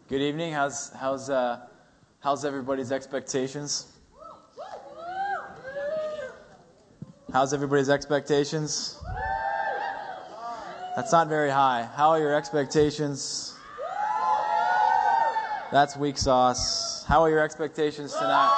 Good evening. How's everybody's expectations? How's everybody's expectations? That's not very high. How are your expectations? That's weak sauce. How are your expectations tonight?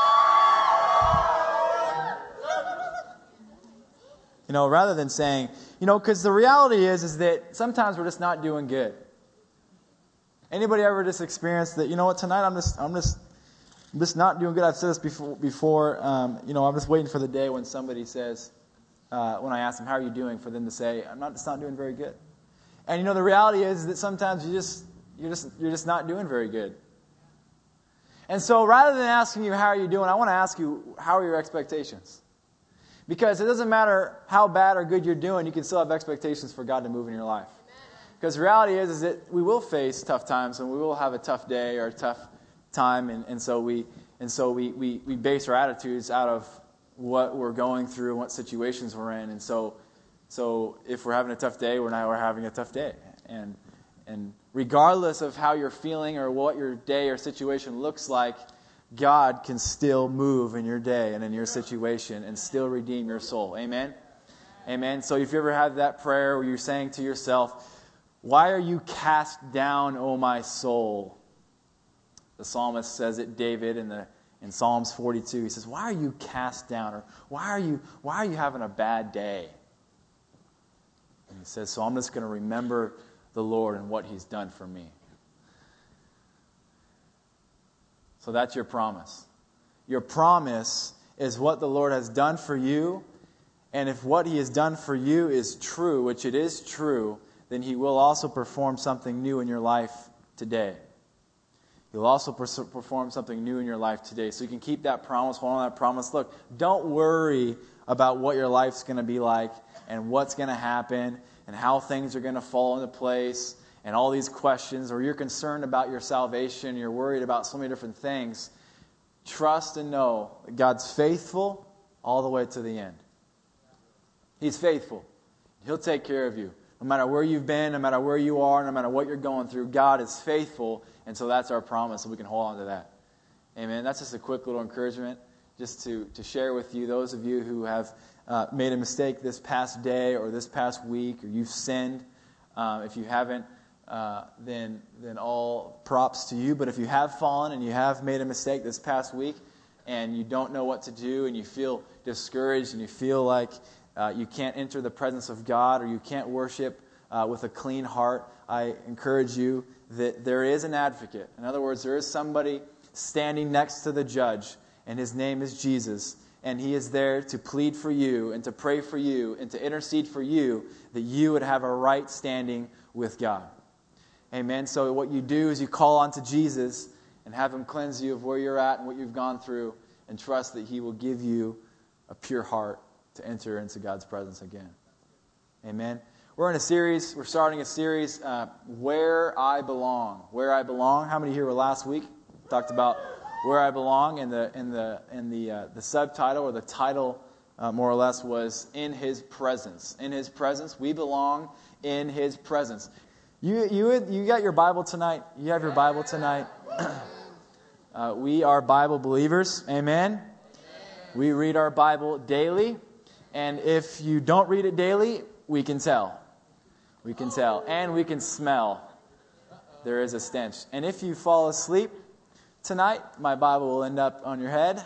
Rather than saying, because the reality is that sometimes we're just not doing good. Anybody ever just experienced that? Tonight I'm just not doing good. I've said this before. I'm just waiting for the day when somebody says, when I ask them, "How are you doing?" for them to say, "I'm just not doing very good." And the reality is that sometimes you're just not doing very good. And so, rather than asking you how are you doing, I want to ask you, how are your expectations? Because it doesn't matter how bad or good you're doing, you can still have expectations for God to move in your life. Because the reality is that we will face tough times and we will have a tough day or a tough time, and so we base our attitudes out of what we're going through and what situations we're in. And so if we're having a tough day, we're having a tough day. And regardless of how you're feeling or what your day or situation looks like, God can still move in your day and in your situation and still redeem your soul. Amen? Amen. So if you ever had that prayer where you're saying to yourself, "Why are you cast down, O my soul?" The psalmist says it, David, in Psalms 42. He says, "Why are you cast down?" Or why are you having a bad day? And he says, "So I'm just going to remember the Lord and what He's done for me." So that's your promise. Your promise is what the Lord has done for you. And if what He has done for you is true, which it is true, then He will also perform something new in your life today. He'll also perform something new in your life today. So you can keep that promise, hold on to that promise. Look, don't worry about what your life's going to be like and what's going to happen and how things are going to fall into place and all these questions, or you're concerned about your salvation, you're worried about so many different things. Trust and know that God's faithful all the way to the end. He's faithful. He'll take care of you. No matter where you've been, no matter where you are, no matter what you're going through, God is faithful, and so that's our promise, and we can hold on to that. Amen. That's just a quick little encouragement just to share with you, those of you who have made a mistake this past day or this past week, or you've sinned. If you haven't, then all props to you. But if you have fallen and you have made a mistake this past week and you don't know what to do and you feel discouraged and you feel like you can't enter the presence of God or you can't worship with a clean heart, I encourage you that there is an advocate. In other words, there is somebody standing next to the judge, and His name is Jesus. And He is there to plead for you and to pray for you and to intercede for you that you would have a right standing with God. Amen. So what you do is you call on to Jesus and have Him cleanse you of where you're at and what you've gone through, and trust that He will give you a pure heart to enter into God's presence again. Amen. We're starting a series, Where I Belong. Where I Belong. How many here were last week? Talked about where I belong, and the subtitle or the title more or less was In His Presence. In His presence. We belong in His presence. You got your Bible tonight? You have your Bible tonight? We are Bible believers. Amen? We read our Bible daily. And if you don't read it daily, we can tell. We can tell. And we can smell. There is a stench. And if you fall asleep tonight, my Bible will end up on your head.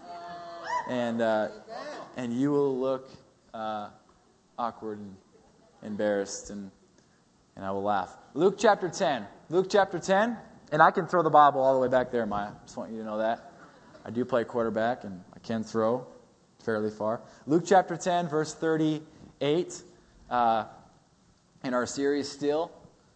And you will look awkward and embarrassed, and I will laugh. Luke chapter 10. Luke chapter 10. And I can throw the Bible all the way back there, Maya. Just want you to know that. I do play quarterback, and I can throw fairly far. Luke chapter 10, verse 38. In our series, Still.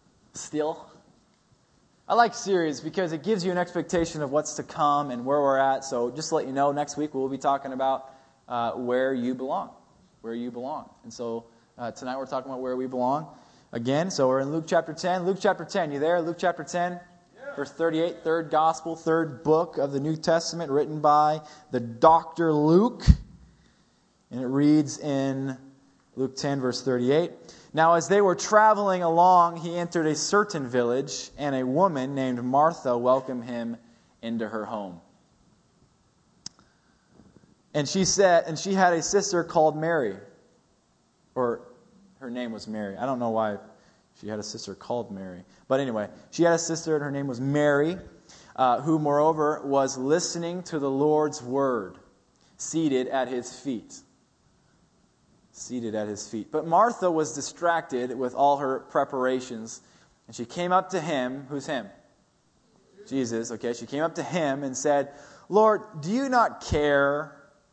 I like series because it gives you an expectation of what's to come and where we're at. So just to let you know, next week we'll be talking about where you belong. Where you belong. And so tonight we're talking about where we belong. Again, so we're in Luke chapter 10. Luke chapter 10, you there? Luke chapter 10, verse 38, third gospel, third book of the New Testament, written by the Dr. Luke. And it reads in Luke 10, verse 38, Now as they were traveling along, he entered a certain village, and a woman named Martha welcomed him into her home. And she had a sister called Mary, or her name was Mary. I don't know why she had a sister called Mary. But anyway, she had a sister, and her name was Mary, who, moreover, was listening to the Lord's word, seated at his feet. Seated at his feet. But Martha was distracted with all her preparations, and she came up to him. Who's him? Jesus. Okay, she came up to him and said, Lord, do you not care?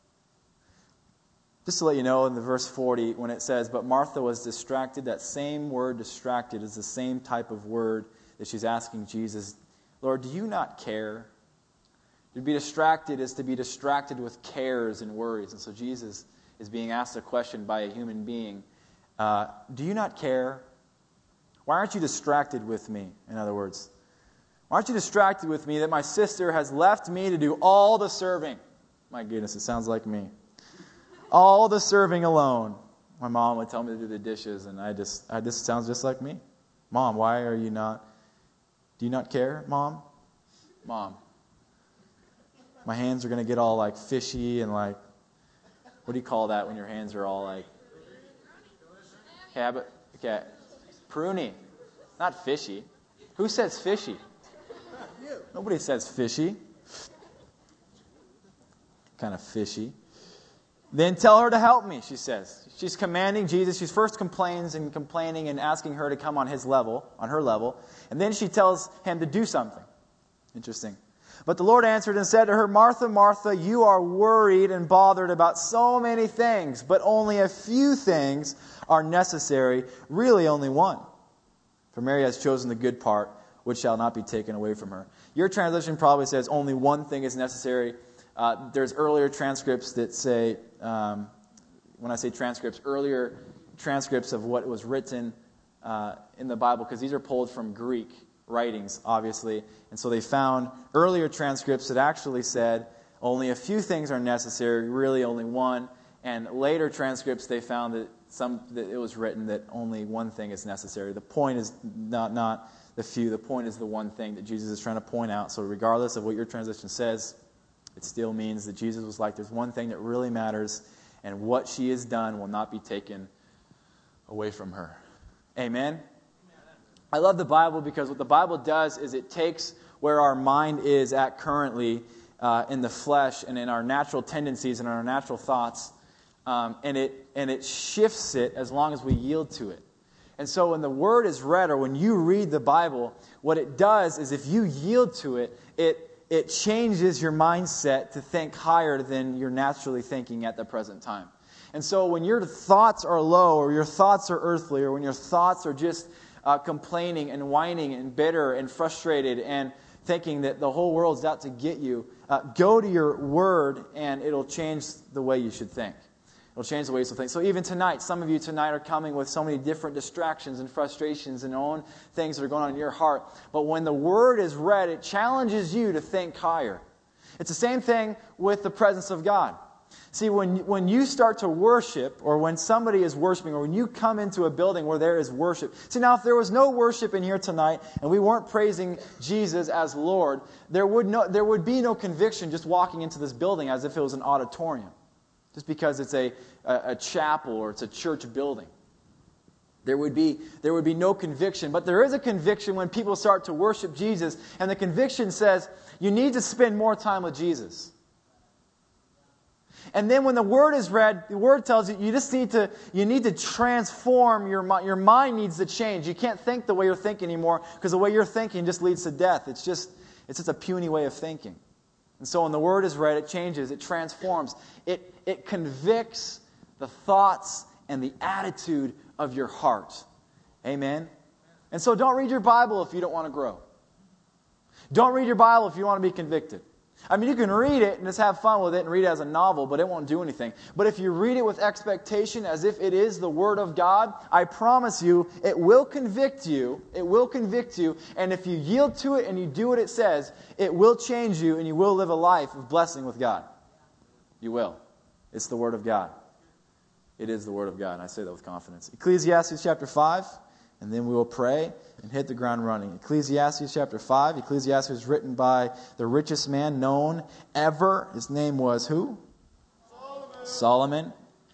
Just to let you know, in the verse 40, when it says, but Martha was distracted, that same word distracted is the same type of word that she's asking Jesus. Lord, do you not care? To be distracted is to be distracted with cares and worries. And so Jesus is being asked a question by a human being. Do you not care? Why aren't you distracted with me, in other words? Why aren't you distracted with me that my sister has left me to do all the serving? My goodness, it sounds like me. All the serving alone. My mom would tell me to do the dishes, and this sounds just like me. Mom, why are you not? Do you not care, Mom? Mom. My hands are going to get all like fishy and like, what do you call that when your hands are all like? Okay. Pruny. Not fishy. Who says fishy? Nobody says fishy. Kind of fishy. Then tell her to help me, she says. She's commanding Jesus. She first complains and complaining and asking her to come on his level, on her level. And then she tells him to do something. Interesting. But the Lord answered and said to her, Martha, Martha, you are worried and bothered about so many things, but only a few things are necessary, really only one. For Mary has chosen the good part, which shall not be taken away from her. Your translation probably says only one thing is necessary. There's earlier transcripts that say, when I say transcripts, earlier transcripts of what was written in the Bible, because these are pulled from Greek writings, obviously. And so they found earlier transcripts that actually said only a few things are necessary, really only one. And later transcripts, they found that it was written that only one thing is necessary. The point is not the few. The point is the one thing that Jesus is trying to point out. So regardless of what your translation says, it still means that Jesus was like, there's one thing that really matters, and what she has done will not be taken away from her. Amen? I love the Bible because what the Bible does is it takes where our mind is at currently in the flesh and in our natural tendencies and our natural thoughts, and it shifts it as long as we yield to it. And so when the Word is read, or when you read the Bible, what it does is if you yield to it, it changes your mindset to think higher than you're naturally thinking at the present time. And so when your thoughts are low, or your thoughts are earthly, or when your thoughts are just complaining and whining and bitter and frustrated and thinking that the whole world's out to get you, go to your Word and it'll change the way you should think. It'll change the way you should think. So even tonight, some of you tonight are coming with so many different distractions and frustrations and own things that are going on in your heart. But when the Word is read, it challenges you to think higher. It's the same thing with the presence of God. See, when you start to worship, or when somebody is worshiping, or when you come into a building where there is worship. See, now if there was no worship in here tonight, and we weren't praising Jesus as Lord, there would be no conviction just walking into this building as if it was an auditorium. Just because it's a chapel or it's a church building. There would be no conviction. But there is a conviction when people start to worship Jesus, and the conviction says, you need to spend more time with Jesus. And then when the Word is read, the Word tells you you need to transform your mind. Your mind needs to change. You can't think the way you're thinking anymore, because the way you're thinking just leads to death. It's just a puny way of thinking. And so when the Word is read, it changes, it transforms. It convicts the thoughts and the attitude of your heart. Amen? And so don't read your Bible if you don't want to grow. Don't read your Bible if you want to be convicted. I mean, you can read it and just have fun with it and read it as a novel, but it won't do anything. But if you read it with expectation as if it is the Word of God, I promise you, it will convict you. It will convict you. And if you yield to it and you do what it says, it will change you and you will live a life of blessing with God. You will. It's the Word of God. It is the Word of God, and I say that with confidence. Ecclesiastes chapter 5, and then we will pray and hit the ground running. Ecclesiastes chapter 5. Ecclesiastes was written by the richest man known ever. His name was who? Solomon.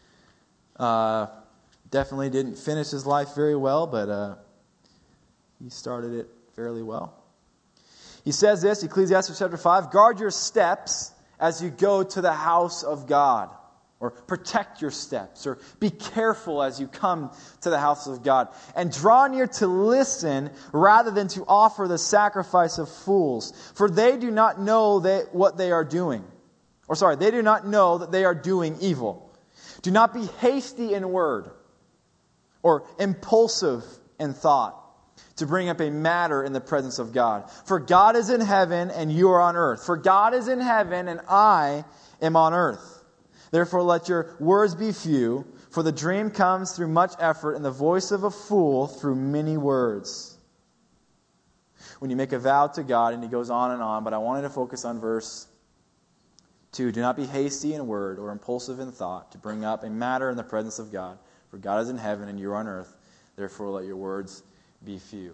Definitely didn't finish his life very well, but he started it fairly well. He says this, Ecclesiastes chapter 5, guard your steps as you go to the house of God. Or protect your steps, or be careful as you come to the house of God. And draw near to listen rather than to offer the sacrifice of fools. For they do not know what they are doing. They do not know that they are doing evil. Do not be hasty in word, or impulsive in thought, to bring up a matter in the presence of God. For God is in heaven and you are on earth. For God is in heaven and I am on earth. Therefore let your words be few, for the dream comes through much effort, and the voice of a fool through many words. When you make a vow to God, and he goes on, but I wanted to focus on verse 2. Do not be hasty in word or impulsive in thought to bring up a matter in the presence of God. For God is in heaven and you are on earth. Therefore let your words be few.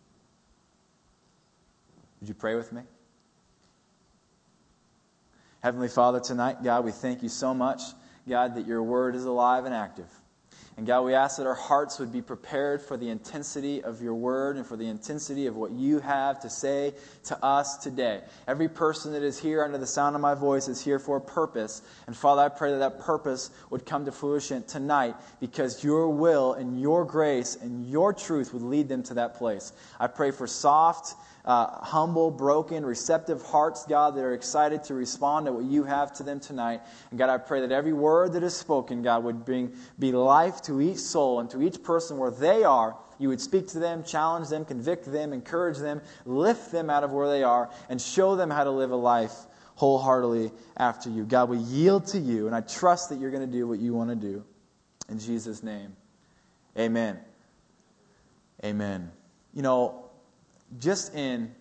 Would you pray with me? Heavenly Father, tonight, God, we thank you so much, God, that your word is alive and active. And God, we ask that our hearts would be prepared for the intensity of your word and for the intensity of what you have to say to us today. Every person that is here under the sound of my voice is here for a purpose. And Father, I pray that that purpose would come to fruition tonight because your will and your grace and your truth would lead them to that place. I pray for soft, humble, broken, receptive hearts, God, that are excited to respond to what you have to them tonight. And God, I pray that every word that is spoken, God, would be life to each soul and to each person where they are. You would speak to them, challenge them, convict them, encourage them, lift them out of where they are, and show them how to live a life wholeheartedly after you. God, we yield to you, and I trust that you're going to do what you want to do. In Jesus' name, amen. Amen. You know, just in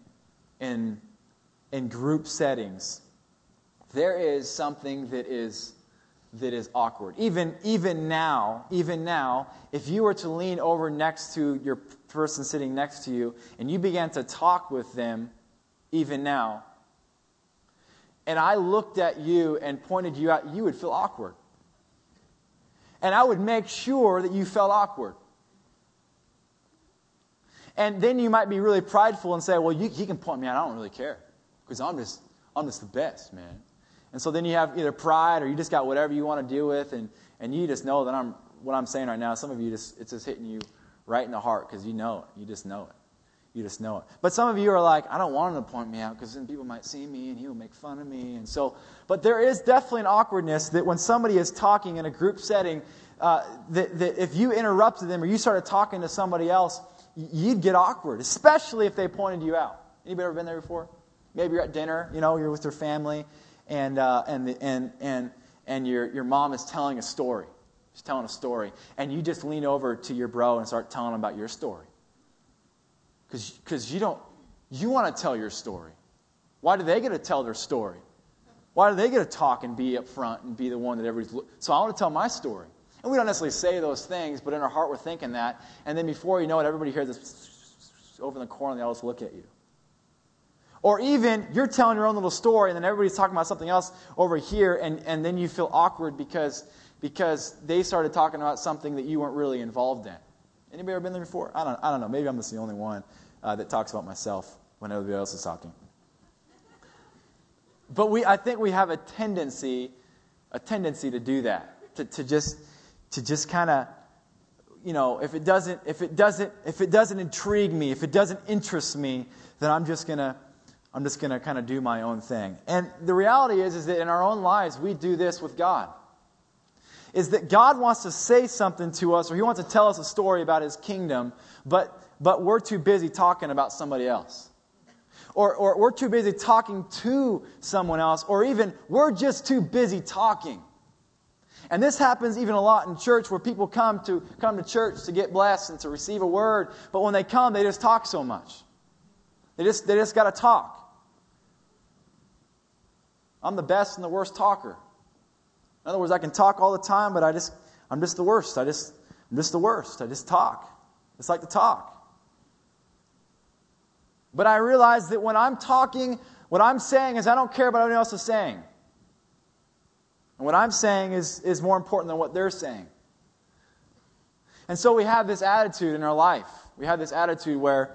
group settings, there is something that is awkward. Even now, if you were to lean over next to your person sitting next to you and you began to talk with them, even now, and I looked at you and pointed you out, you would feel awkward. And I would make sure that you felt awkward. And then you might be really prideful and say, well, he can point me out. I don't really care because I'm just the best, man. And so then you have either pride or you just got whatever you want to deal with, and you just know that what I'm saying right now, some of you, it's just hitting you right in the heart because you know it. You just know it. You just know it. But some of you are like, I don't want him to point me out because then people might see me and he will make fun of me. And so, but there is definitely an awkwardness that when somebody is talking in a group setting, that if you interrupted them or you started talking to somebody else, you'd get awkward, especially if they pointed you out. Anybody ever been there before? Maybe you're at dinner, you're with your family, and your mom is telling a story. She's telling a story, and you just lean over to your bro and start telling him about your story. Because you want to tell your story. Why do they get to tell their story? Why do they get to talk and be up front and be the one that everybody's... So I want to tell my story. And we don't necessarily say those things, but in our heart we're thinking that. And then before you know it, everybody hears this over in the corner and they all just look at you. Or even you're telling your own little story and then everybody's talking about something else over here and then you feel awkward because they started talking about something that you weren't really involved in. Anybody ever been there before? I don't know. Maybe I'm just the only one that talks about myself when everybody else is talking. But I think we have a tendency to do that. To just kind of, if it doesn't intrigue me, if it doesn't interest me, then I'm just gonna kind of do my own thing. And the reality is that in our own lives we do this with God. Is that God wants to say something to us, or He wants to tell us a story about His kingdom, but we're too busy talking about somebody else. Or we're too busy talking to someone else, or even we're just too busy talking. And this happens even a lot in church where people come to church to get blessed and to receive a word, but when they come, they just talk so much. They just got to talk. I'm the best and the worst talker. In other words, I can talk all the time, but I'm just the worst. I'm just the worst. I just talk. It's like to talk. But I realize that when I'm talking, what I'm saying is I don't care about what anyone else is saying. And what I'm saying is more important than what they're saying. And so we have this attitude in our life. We have this attitude where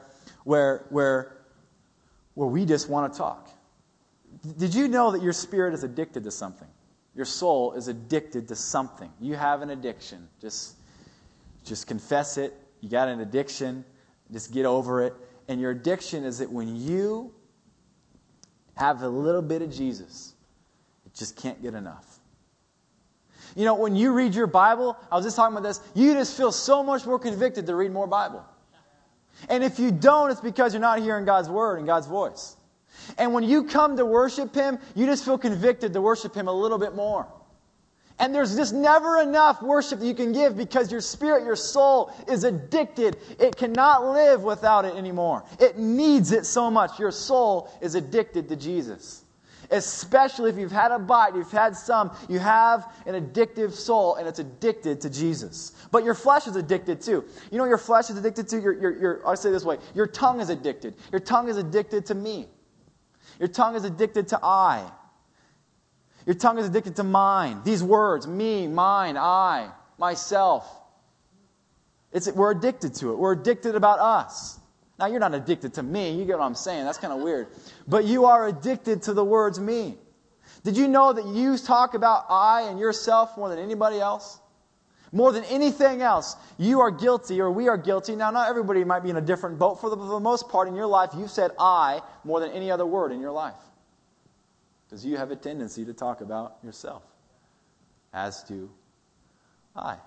we just want to talk. Did you know that your spirit is addicted to something? Your soul is addicted to something. You have an addiction. Just confess it. You got an addiction. Just get over it. And your addiction is that when you have a little bit of Jesus, it just can't get enough. You know, when you read your Bible, I was just talking about this, you just feel so much more convicted to read more Bible. And if you don't, it's because you're not hearing God's Word and God's voice. And when you come to worship Him, you just feel convicted to worship Him a little bit more. And there's just never enough worship that you can give because your spirit, your soul is addicted. It cannot live without it anymore. It needs it so much. Your soul is addicted to Jesus. Especially if you've had a bite, you have an addictive soul and it's addicted to Jesus. But your flesh is addicted too. You know what your flesh is addicted to? I'll say it this way. Your tongue is addicted. Your tongue is addicted to me. Your tongue is addicted to I. Your tongue is addicted to mine. These words, me, mine, I, myself. We're addicted to it. We're addicted about us. Now, you're not addicted to me. You get what I'm saying. That's kind of weird. But you are addicted to the words me. Did you know that you talk about I and yourself more than anybody else? More than anything else. You are guilty, or we are guilty. Now, not everybody might be in a different boat. For the most part in your life, you've said I more than any other word in your life. Because you have a tendency to talk about yourself. As do I.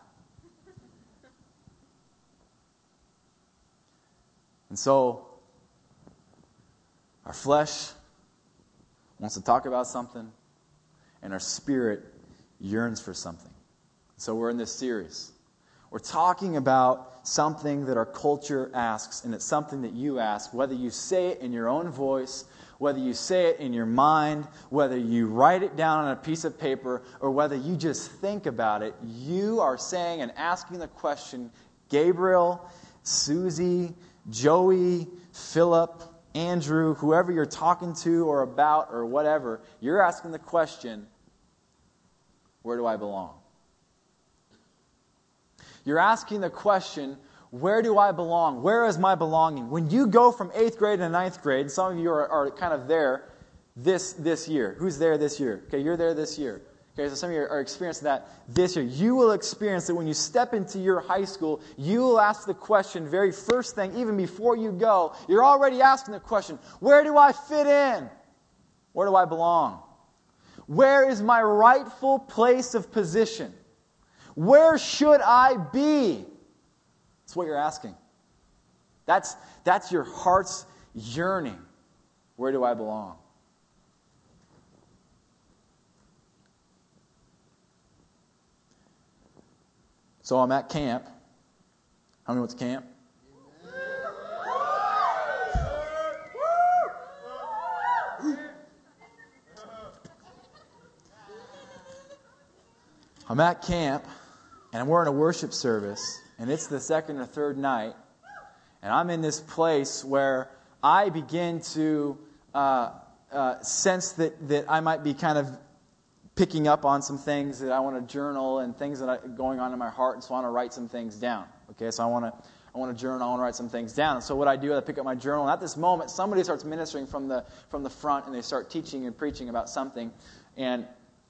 And so, our flesh wants to talk about something, and our spirit yearns for something. So we're in this series. We're talking about something that our culture asks, and it's something that you ask, whether you say it in your own voice, whether you say it in your mind, whether you write it down on a piece of paper, or whether you just think about it, you are saying and asking the question, Gabriel, Susie, Joey, Philip, Andrew, whoever you're talking to or about or whatever, you're asking the question, where do I belong? You're asking the question, where do I belong? Where is my belonging? When you go from 8th grade to 9th grade, some of you are kind of there this year. Who's there this year? Okay, you're there this year. Okay, so some of you are experiencing that this year. You will experience that when you step into your high school, you will ask the question, very first thing, even before you go, you're already asking the question, where do I fit in? Where do I belong? Where is my rightful place of position? Where should I be? That's what you're asking. That's your heart's yearning. Where do I belong? So I'm at camp. How many went to camp? I'm at camp, and we're in a worship service, and it's the second or third night, and I'm in this place where I begin to sense that I might be kind of picking up on some things that I want to journal and things that are going on in my heart, and so I want to write some things down. Okay, so I want to journal, I want to write some things down. And so what I do is I pick up my journal, and at this moment, somebody starts ministering from the front, and they start teaching and preaching about something, and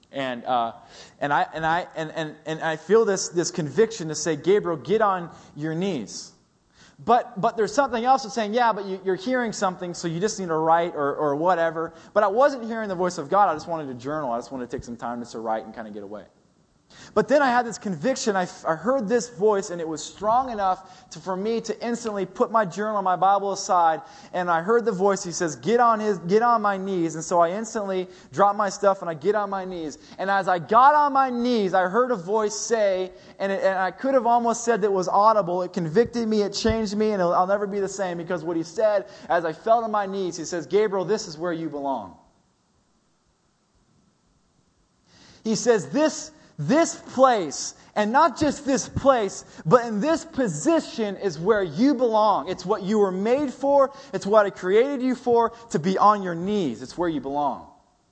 I feel this conviction to say, Gabriel, get on your knees. But there's something else that's saying, yeah, but you're hearing something, so you just need to write or whatever. But I wasn't hearing the voice of God. I just wanted to journal. I just wanted to take some time just to write and kind of get away. But then I had this conviction. I heard this voice, and it was strong enough for me to instantly put my journal and my Bible aside. And I heard the voice. He says, get on my knees. And so I instantly dropped my stuff, and I get on my knees. And as I got on my knees, I heard a voice say, and I could have almost said that it was audible. It convicted me. It changed me, and I'll never be the same. Because what he said, as I fell on my knees, he says, Gabriel, this is where you belong. He says, this place, and not just this place, but in this position is where you belong. It's what you were made for. It's what I created you for, to be on your knees. It's where you belong.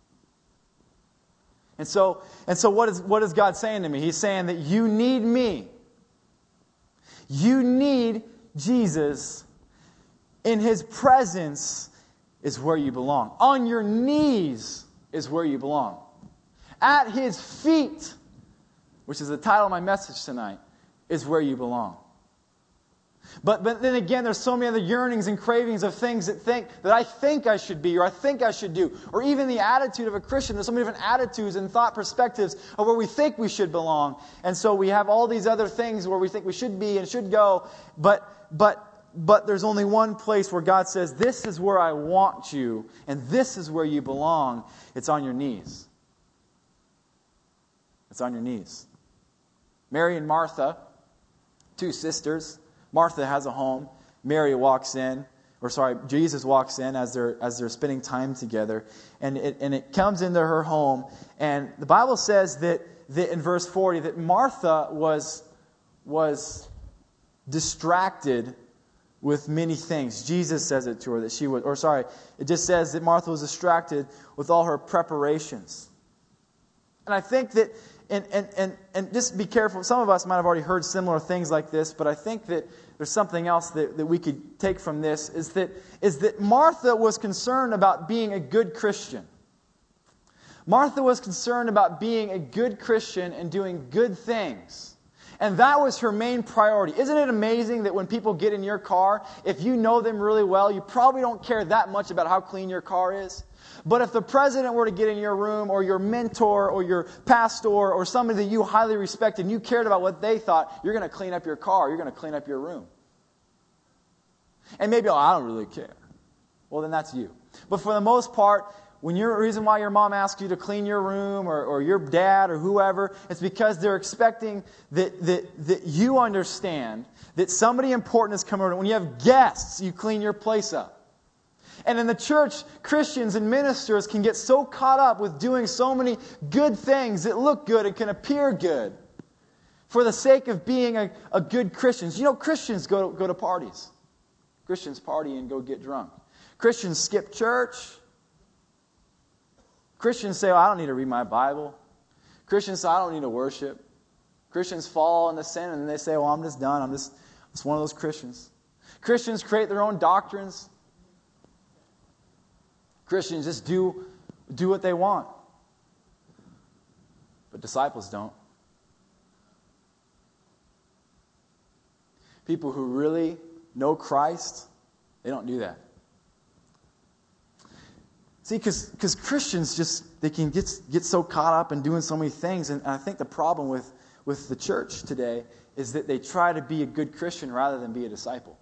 And so what is God saying to me? He's saying that you need me. You need Jesus. In His presence is where you belong. On your knees is where you belong. At His feet, which is the title of my message tonight, is where you belong. But then again, there's so many other yearnings and cravings of things that I think I should be, or I think I should do, or even the attitude of a Christian. There's so many different attitudes and thought perspectives of where we think we should belong. And so we have all these other things where we think we should be and should go. But there's only one place where God says, this is where I want you, and this is where you belong. It's on your knees. It's on your knees. Mary and Martha, two sisters. Martha has a home. Jesus walks in as they're spending time together, and it comes into her home. And the Bible says that in verse 40 that Martha was distracted with many things. Jesus says it to her that it just says that Martha was distracted with all her preparations. And I think that, and just be careful, some of us might have already heard similar things like this, but I think that there's something else that we could take from this, is that Martha was concerned about being a good Christian. Martha was concerned about being a good Christian and doing good things. And that was her main priority. Isn't it amazing that when people get in your car, if you know them really well, you probably don't care that much about how clean your car is? But if the president were to get in your room, or your mentor, or your pastor, or somebody that you highly respect, and you cared about what they thought, you're going to clean up your car, you're going to clean up your room. And maybe, I don't really care. Well, then that's you. But for the most part, reason why your mom asks you to clean your room, or your dad, or whoever, it's because they're expecting that you understand that somebody important is coming over. When you have guests, you clean your place up. And in the church, Christians and ministers can get so caught up with doing so many good things that look good and can appear good for the sake of being a good Christian. You know, Christians go to parties. Christians party and go get drunk. Christians skip church. Christians say, I don't need to read my Bible. Christians say, I don't need to worship. Christians fall into sin and they say, I'm just done. I'm just one of those Christians. Christians create their own doctrines. Christians just do what they want. But disciples don't. People who really know Christ, they don't do that. See, because Christians they can get so caught up in doing so many things. And I think the problem with the church today is that they try to be a good Christian rather than be a disciple.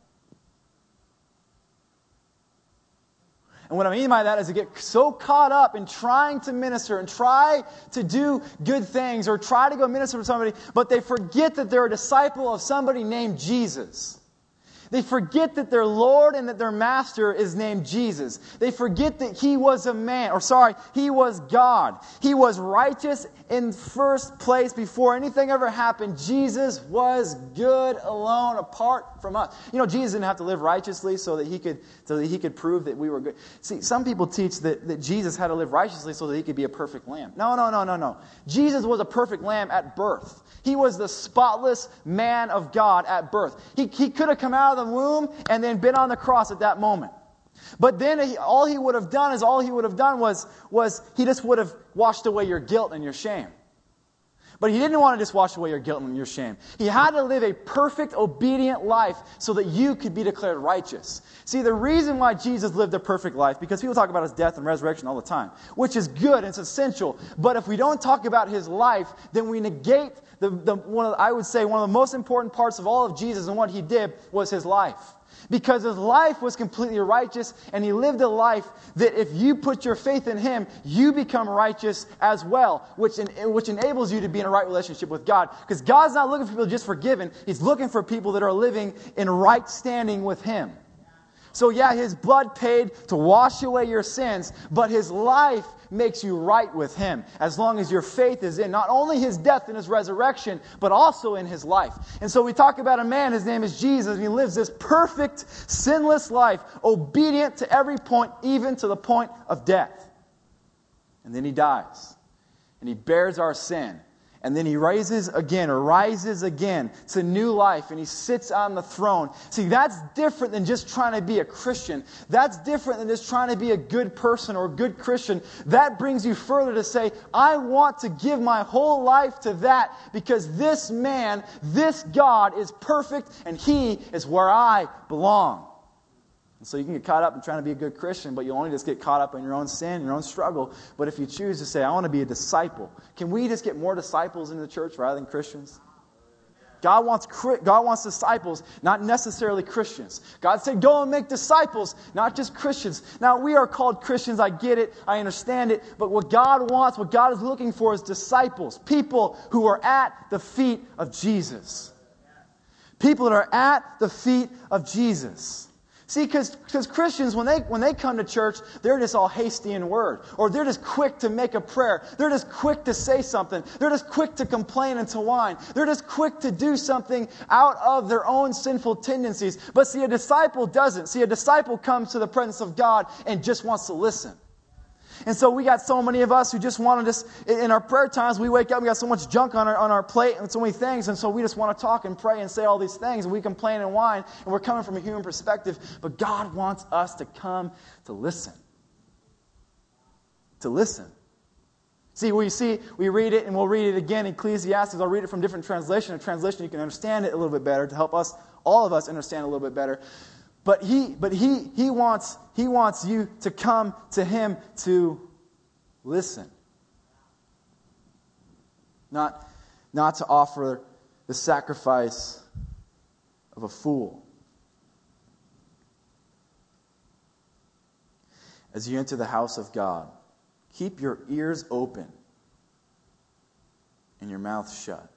And what I mean by that is they get so caught up in trying to minister and try to do good things or try to go minister for somebody, but they forget that they're a disciple of somebody named Jesus. They forget that their Lord and that their Master is named Jesus. They forget that He was He was God. He was righteous in first place before anything ever happened. Jesus was good alone, apart from us. You know, Jesus didn't have to live righteously so that He could prove that we were good. See, some people teach that Jesus had to live righteously so that He could be a perfect lamb. No. Jesus was a perfect lamb at birth. He was the spotless man of God at birth. He could have come out of the womb and then been on the cross at that moment. But then all He would have done was He just would have washed away your guilt and your shame. But He didn't want to just wash away your guilt and your shame. He had to live a perfect, obedient life so that you could be declared righteous. See, the reason why Jesus lived a perfect life, because people talk about His death and resurrection all the time, which is good and it's essential. But if we don't talk about His life, then we negate one of the most important parts of all of Jesus and what He did was His life. Because His life was completely righteous, and He lived a life that if you put your faith in Him, you become righteous as well, which enables you to be in a right relationship with God. Because God's not looking for people just forgiven. He's looking for people that are living in right standing with Him. So yeah, his blood paid to wash away your sins, but his life makes you right with him, as long as your faith is in not only his death and his resurrection, but also in his life. And so we talk about a man, his name is Jesus, and he lives this perfect, sinless life, obedient to every point, even to the point of death. And then he dies, and he bears our sin. And then he rises again to new life, and he sits on the throne. See, that's different than just trying to be a Christian. That's different than just trying to be a good person or a good Christian. That brings you further to say, I want to give my whole life to that, because this man, this God is perfect, and he is where I belong. And so you can get caught up in trying to be a good Christian, but you'll only just get caught up in your own sin, your own struggle. But if you choose to say, I want to be a disciple, can we just get more disciples in the church rather than Christians? God wants disciples, not necessarily Christians. God said, go and make disciples, not just Christians. Now, we are called Christians. I get it. I understand it. But what God wants, what God is looking for is disciples. People who are at the feet of Jesus. People that are at the feet of Jesus. See, because Christians, when they come to church, they're just all hasty in word. Or they're just quick to make a prayer. They're just quick to say something. They're just quick to complain and to whine. They're just quick to do something out of their own sinful tendencies. But see, a disciple doesn't. See, a disciple comes to the presence of God and just wants to listen. And so we got so many of us who just want to just, in our prayer times, we wake up, we got so much junk on our plate and so many things, and so we just want to talk and pray and say all these things, and we complain and whine, and we're coming from a human perspective, but God wants us to come to listen. To listen. See, we read it, and we'll read it again, Ecclesiastes. I'll read it from different translation. A translation you can understand it a little bit better, to help us, all of us, understand a little bit better. But he wants you to come to him to listen. Not to offer the sacrifice of a fool. As you enter the house of God, keep your ears open and your mouth shut.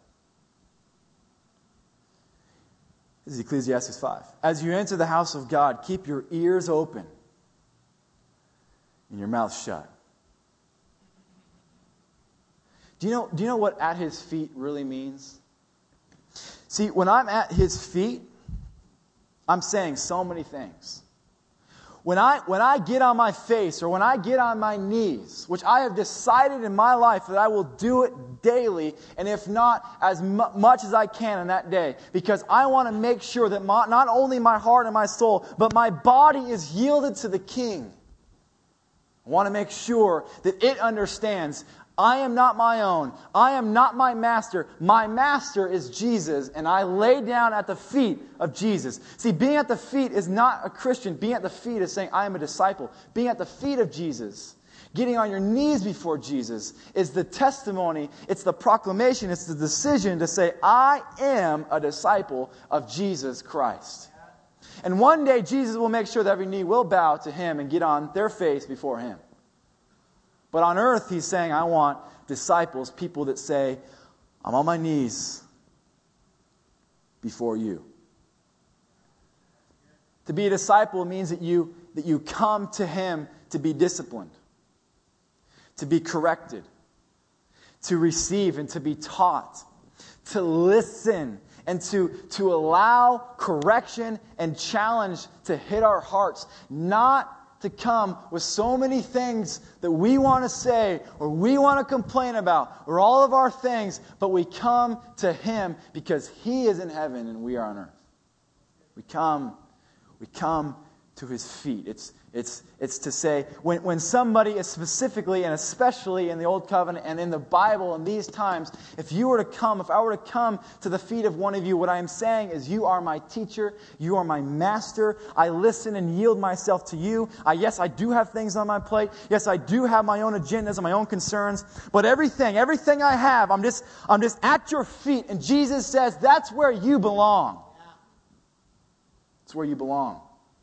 This is Ecclesiastes 5. As you enter the house of God, keep your ears open and your mouth shut. Do you know what at his feet really means? See, when I'm at his feet, I'm saying so many things. When I get on my face or when I get on my knees, which I have decided in my life that I will do it daily, and if not, as much as I can in that day, because I want to make sure that not only my heart and my soul, but my body is yielded to the King. I want to make sure that it understands, I am not my own. I am not my master. My master is Jesus, and I lay down at the feet of Jesus. See, being at the feet is not a Christian. Being at the feet is saying, I am a disciple. Being at the feet of Jesus, getting on your knees before Jesus, is the testimony, it's the proclamation, it's the decision to say, I am a disciple of Jesus Christ. And one day, Jesus will make sure that every knee will bow to him and get on their face before him. But on earth, he's saying, I want disciples, people that say, I'm on my knees before you. To be a disciple means that you come to him to be disciplined, to be corrected, to receive and to be taught, to listen and to allow correction and challenge to hit our hearts, not to come with so many things that we want to say or we want to complain about or all of our things, but we come to him because he is in heaven and we are on earth. We come to his feet. It's to say, when somebody is specifically and especially in the Old Covenant and in the Bible in these times, if I were to come to the feet of one of you, what I am saying is, you are my teacher, you are my master, I listen and yield myself to you. Yes, I do have things on my plate. Yes, I do have my own agendas and my own concerns, but everything I have, I'm just at your feet, and Jesus says, that's where you belong. It's where you belong.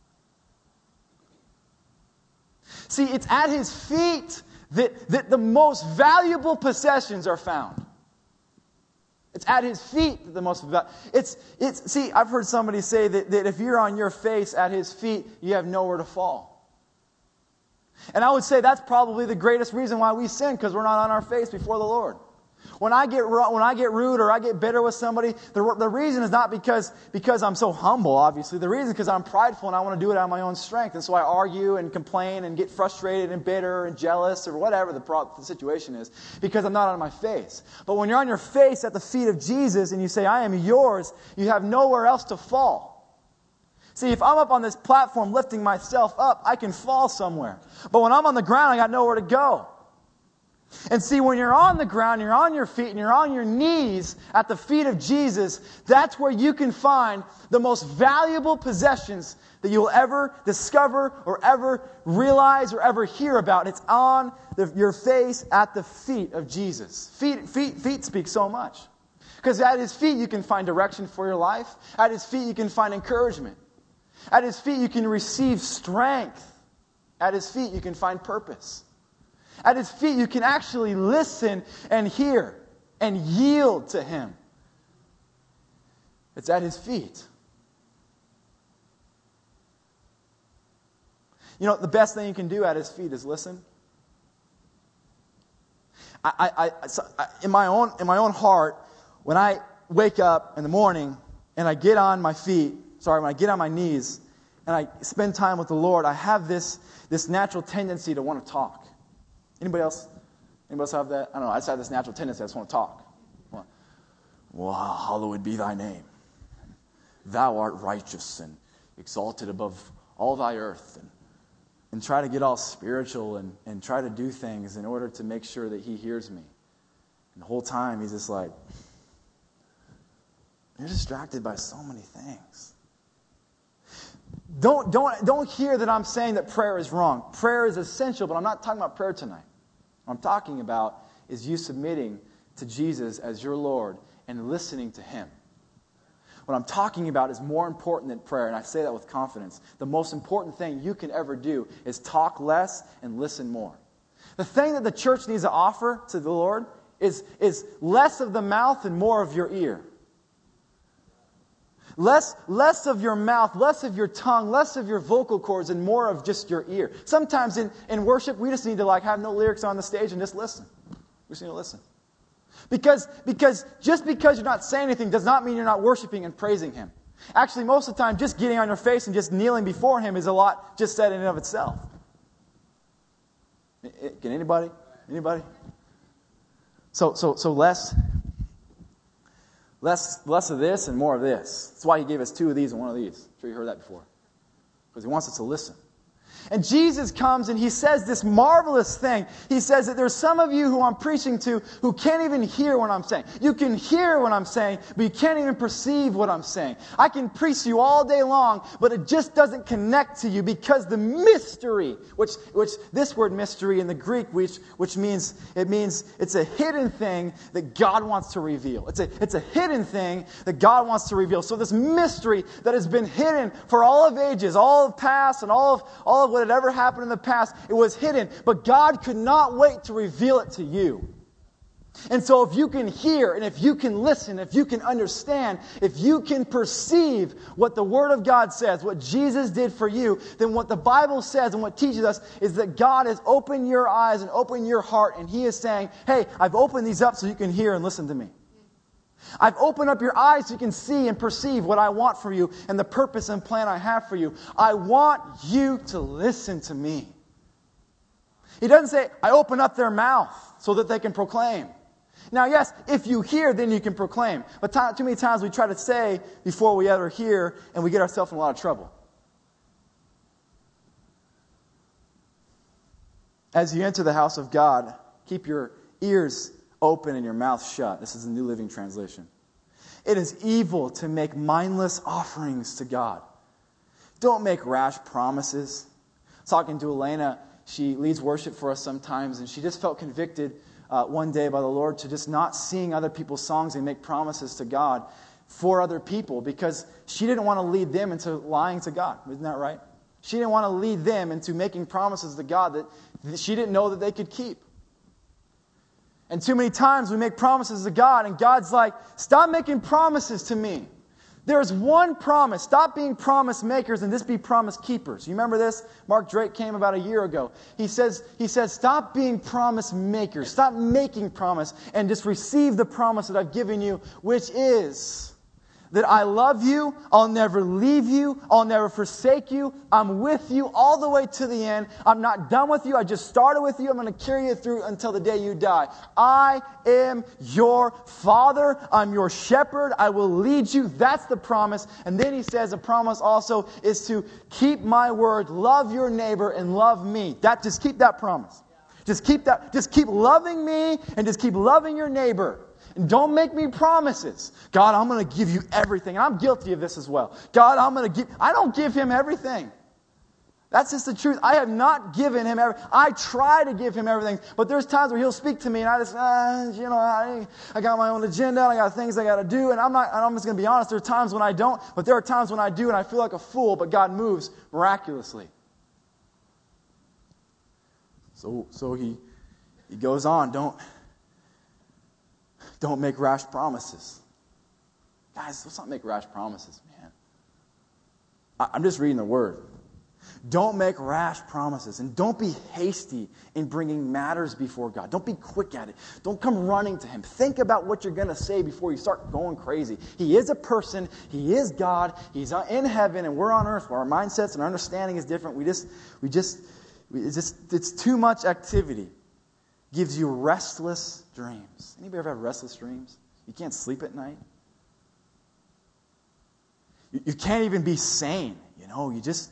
See, it's at his feet that the most valuable possessions are found. It's at His feet that the most see, I've heard somebody say that if you're on your face at His feet, you have nowhere to fall. And I would say that's probably the greatest reason why we sin, because we're not on our face before the Lord. When I get rude or I get bitter with somebody, the reason is not because I'm so humble, obviously. The reason is because I'm prideful and I want to do it out of my own strength. And so I argue and complain and get frustrated and bitter and jealous or whatever the situation is, because I'm not on my face. But when you're on your face at the feet of Jesus and you say, I am yours, you have nowhere else to fall. See, if I'm up on this platform lifting myself up, I can fall somewhere. But when I'm on the ground, I got nowhere to go. And see, when you're on the ground, you're on your feet, and you're on your knees at the feet of Jesus, that's where you can find the most valuable possessions that you'll ever discover or ever realize or ever hear about. It's on your face at the feet of Jesus. Feet speak so much. Because at His feet you can find direction for your life. At His feet you can find encouragement. At His feet you can receive strength. At His feet you can find purpose. At His feet, you can actually listen and hear and yield to Him. It's at His feet. You know, the best thing you can do at His feet is listen. In my own heart, when I wake up in the morning and I get on my when I get on my knees and I spend time with the Lord, I have this natural tendency to want to talk. Anybody else have that? I don't know. I just have this natural tendency. I just want to talk. Well, hallowed be thy name. Thou art righteous and exalted above all thy earth. And try to get all spiritual and try to do things in order to make sure that He hears me. And the whole time He's just like, you're distracted by so many things. Don't hear that I'm saying that prayer is wrong. Prayer is essential, but I'm not talking about prayer tonight. What I'm talking about is you submitting to Jesus as your Lord and listening to Him. What I'm talking about is more important than prayer, and I say that with confidence. The most important thing you can ever do is talk less and listen more. The thing that the church needs to offer to the Lord is less of the mouth and more of your ear. Less of your mouth, less of your tongue, less of your vocal cords, and more of just your ear. Sometimes in worship, we just need to have no lyrics on the stage and just listen. We just need to listen. Because just because you're not saying anything does not mean you're not worshiping and praising Him. Actually, most of the time, just getting on your face and just kneeling before Him is a lot just said in and of itself. Can anybody? Anybody? So less of this and more of this. That's why He gave us 2 of these and 1 of these. I'm sure you heard that before. Because He wants us to listen. And Jesus comes and He says this marvelous thing. He says that there's some of you who I'm preaching to who can't even hear what I'm saying. You can hear what I'm saying, but you can't even perceive what I'm saying. I can preach to you all day long, but it just doesn't connect to you because the mystery, which this word mystery in the Greek, which means it's a hidden thing that God wants to reveal. It's a hidden thing that God wants to reveal. So this mystery that has been hidden for all of ages, all of past, and all of what had ever happened in the past, it was hidden. But God could not wait to reveal it to you. And so if you can hear, and if you can listen, if you can understand, if you can perceive what the Word of God says, what Jesus did for you, then what the Bible says and what teaches us is that God has opened your eyes and opened your heart, and He is saying, hey, I've opened these up so you can hear and listen to me. I've opened up your eyes so you can see and perceive what I want for you and the purpose and plan I have for you. I want you to listen to me. He doesn't say, I open up their mouth so that they can proclaim. Now, yes, if you hear, then you can proclaim. But too many times we try to say before we ever hear, and we get ourselves in a lot of trouble. As you enter the house of God, keep your ears open and your mouth shut. This is the New Living Translation. It is evil to make mindless offerings to God. Don't make rash promises. Talking to Elena, she leads worship for us sometimes, and she just felt convicted one day by the Lord to just not sing other people's songs and make promises to God for other people because she didn't want to lead them into lying to God. Isn't that right? She didn't want to lead them into making promises to God that she didn't know that they could keep. And too many times we make promises to God, and God's like, stop making promises to me. There's one promise. Stop being promise makers and just be promise keepers. You remember this? Mark Drake came about a year ago. He says, stop being promise makers. Stop making promise and just receive the promise that I've given you, which is that I love you, I'll never leave you, I'll never forsake you, I'm with you all the way to the end. I'm not done with you, I just started with you, I'm going to carry you through until the day you die. I am your Father, I'm your shepherd, I will lead you. That's the promise. And then he says a promise also is to keep my word, love your neighbor, and love me. Just keep that promise. Just keep that. Just keep loving me and just keep loving your neighbor. And don't make me promises. God, I'm going to give you everything. And I'm guilty of this as well. God, I don't give him everything. That's just the truth. I have not given him everything. I try to give him everything. But there's times where he'll speak to me and I just, I got my own agenda. I got things I got to do. And I'm just going to be honest. There are times when I don't. But there are times when I do and I feel like a fool. But God moves miraculously. So he goes on. Don't make rash promises. Guys, let's not make rash promises, man. I'm just reading the word. Don't make rash promises. And don't be hasty in bringing matters before God. Don't be quick at it. Don't come running to him. Think about what you're going to say before you start going crazy. He is a person. He is God. He's in heaven and we're on earth where our mindsets and our understanding is different. It's too much activity. Gives you restless dreams. Anybody ever have restless dreams? You can't sleep at night. You can't even be sane. You just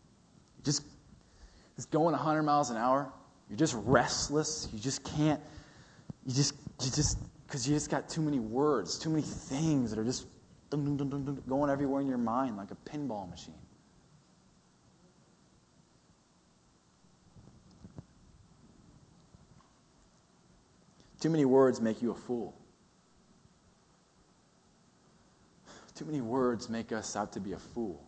going 100 miles an hour. You're just restless. You just can't. Because you just got too many words, too many things that are just going everywhere in your mind like a pinball machine. Too many words make you a fool. Too many words make us out to be a fool.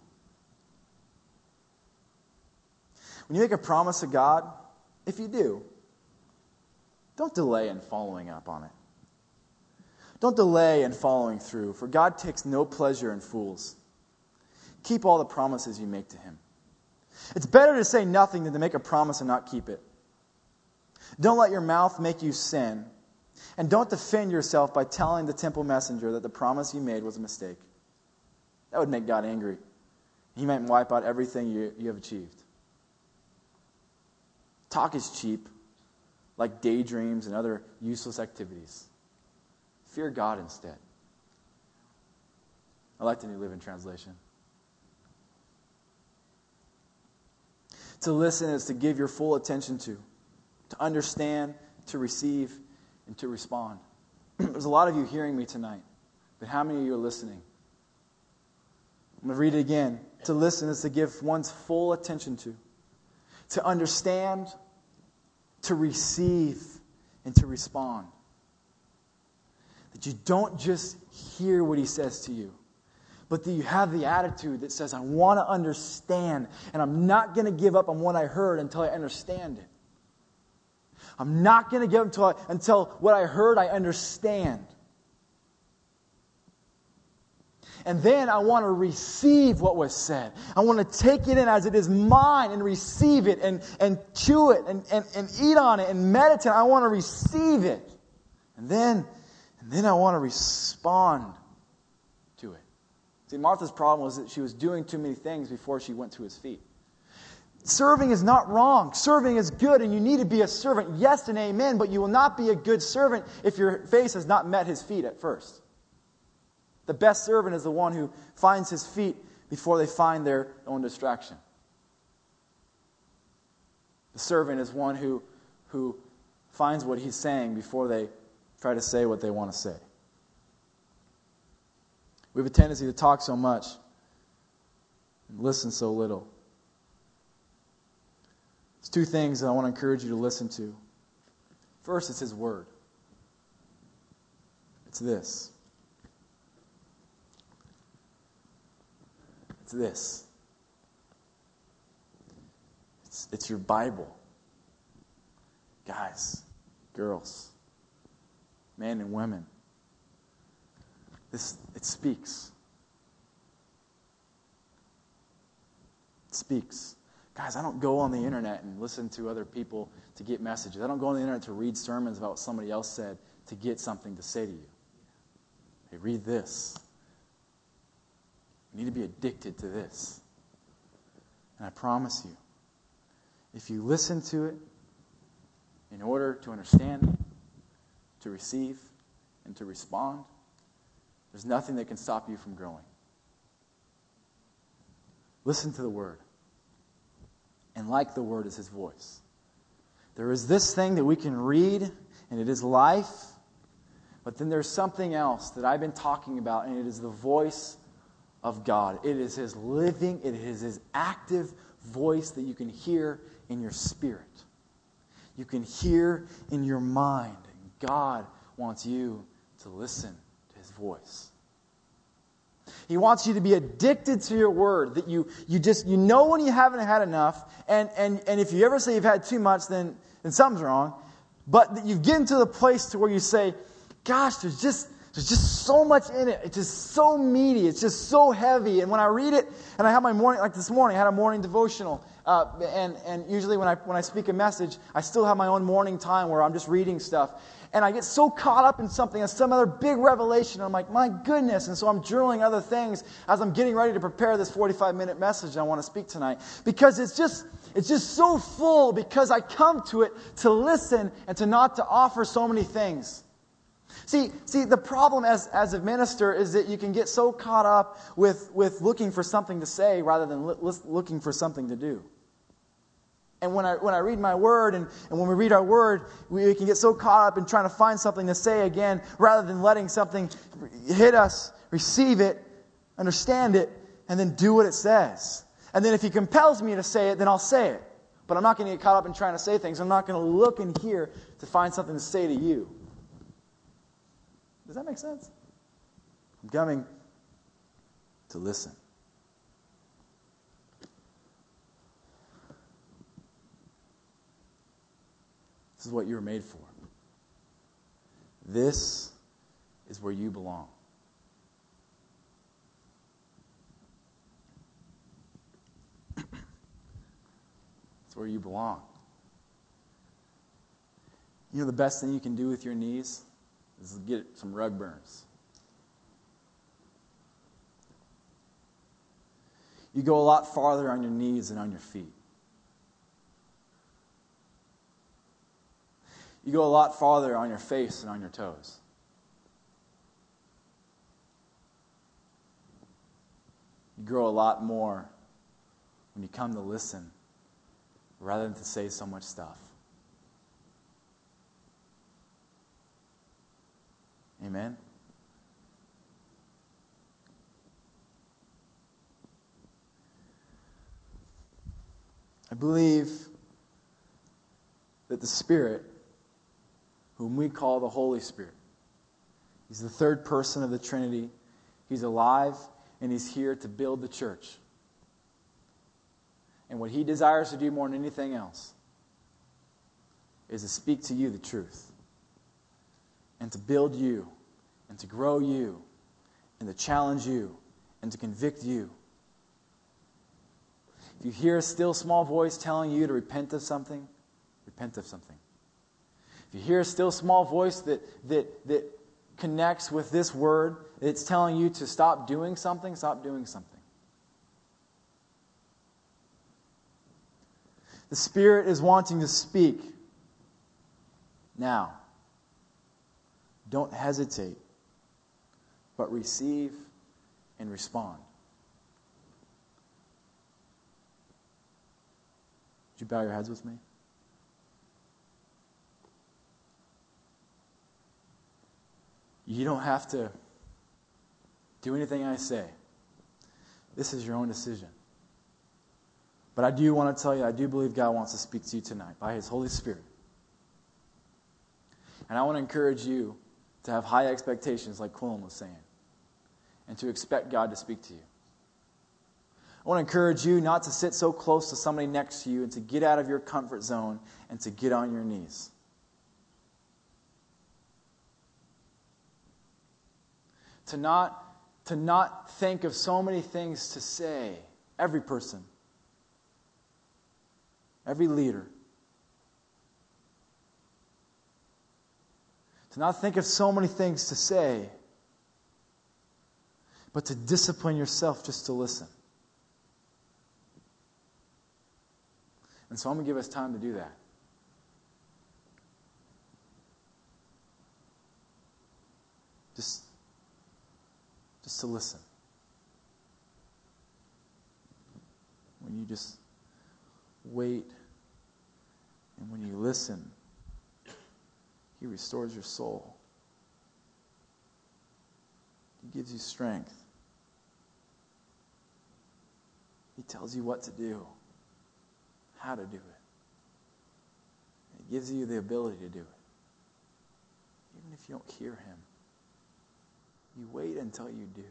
When you make a promise to God, if you do, don't delay in following up on it. Don't delay in following through, for God takes no pleasure in fools. Keep all the promises you make to him. It's better to say nothing than to make a promise and not keep it. Don't let your mouth make you sin. And don't defend yourself by telling the temple messenger that the promise you made was a mistake. That would make God angry. He might wipe out everything you have achieved. Talk is cheap, like daydreams and other useless activities. Fear God instead. I like the New Living Translation. To listen is to give your full attention to understand, to receive, and to respond. There's a lot of you hearing me tonight, but how many of you are listening? I'm going to read it again. To listen is to give one's full attention to understand, to receive, and to respond. That you don't just hear what he says to you, but that you have the attitude that says, I want to understand, and I'm not going to give up on what I heard until I understand it. I'm not going to give up until what I heard I understand. And then I want to receive what was said. I want to take it in as it is mine and receive it and chew it and eat on it and meditate. I want to receive it. And then I want to respond to it. See, Martha's problem was that she was doing too many things before she went to his feet. Serving is not wrong. Serving is good, and you need to be a servant. Yes and amen, but you will not be a good servant if your face has not met his feet at first. The best servant is the one who finds his feet before they find their own distraction. The servant is one who finds what he's saying before they try to say what they want to say. We have a tendency to talk so much and listen so little. There's two things that I want to encourage you to listen to. First, it's his word. It's this. It's this. It's your Bible. Guys, girls, men and women. It speaks. It speaks. Guys, I don't go on the internet and listen to other people to get messages. I don't go on the internet to read sermons about what somebody else said to get something to say to you. Hey, read this. You need to be addicted to this. And I promise you, if you listen to it in order to understand, to receive, and to respond, there's nothing that can stop you from growing. Listen to the Word. And like the Word is His voice. There is this thing that we can read, and it is life. But then there's something else that I've been talking about, and it is the voice of God. It is His living, it is His active voice that you can hear in your spirit. You can hear in your mind. God wants you to listen to His voice. He wants you to be addicted to your word, that you know when you haven't had enough, and if you ever say you've had too much, then something's wrong. But that you get into the place to where you say, gosh, there's just so much in it. It's just so meaty. It's just so heavy. And when I read it, and I have my morning, like this morning, I had a morning devotional. And usually when I speak a message, I still have my own morning time where I'm just reading stuff. And I get so caught up in something, some other big revelation. I'm like, my goodness. And so I'm journaling other things as I'm getting ready to prepare this 45-minute message I want to speak tonight. Because it's just so full, because I come to it to listen and to not to offer so many things. See, the problem as a minister is that you can get so caught up with looking for something to say rather than looking for something to do. And when I read my word, and when we read our word, we can get so caught up in trying to find something to say again, rather than letting something hit us, receive it, understand it, and then do what it says. And then if He compels me to say it, then I'll say it. But I'm not going to get caught up in trying to say things. I'm not going to look in here to find something to say to you. Does that make sense? I'm coming to listen. This is what you were made for. This is where you belong. It's where you belong. You know the best thing you can do with your knees is get some rug burns. You go a lot farther on your knees than on your feet. You go a lot farther on your face than on your toes. You grow a lot more when you come to listen rather than to say so much stuff. Amen? I believe that the Spirit, whom we call the Holy Spirit, He's the third person of the Trinity. He's alive, and He's here to build the church. And what He desires to do more than anything else is to speak to you the truth, and to build you, and to grow you, and to challenge you, and to convict you. If you hear a still small voice telling you to repent of something, repent of something. If you hear a still small voice that connects with this word, it's telling you to stop doing something, stop doing something. The Spirit is wanting to speak now. Don't hesitate, but receive and respond. Would you bow your heads with me? You don't have to do anything I say. This is your own decision. But I do want to tell you, I do believe God wants to speak to you tonight by His Holy Spirit. And I want to encourage you to have high expectations, like Quillen was saying, and to expect God to speak to you. I want to encourage you not to sit so close to somebody next to you and to get out of your comfort zone and to get on your knees. To not think of so many things to say. Every person. Every leader. To not think of so many things to say, but to discipline yourself just to listen. And so I'm going to give us time to do that. Just to listen. When you just wait and when you listen, He restores your soul. He gives you strength. He tells you what to do, how to do it. He gives you the ability to do it. Even if you don't hear Him, you wait until you do.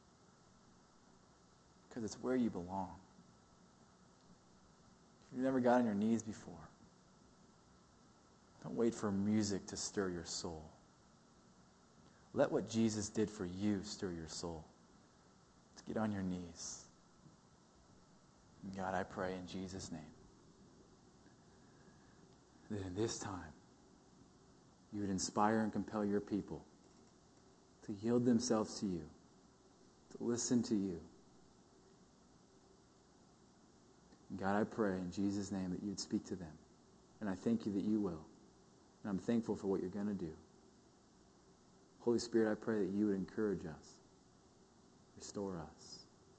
Because it's where you belong. If you've never got on your knees before, don't wait for music to stir your soul. Let what Jesus did for you stir your soul. Let's get on your knees. God, I pray in Jesus' name that in this time you would inspire and compel your people to yield themselves to you, to listen to you. God, I pray in Jesus' name that you would speak to them. And I thank you that you will. And I'm thankful for what you're going to do. Holy Spirit, I pray that you would encourage us, restore us,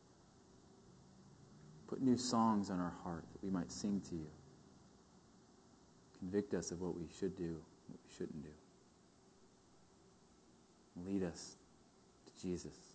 put new songs on our heart that we might sing to you. Convict us of what we should do, what we shouldn't do. Lead us to Jesus.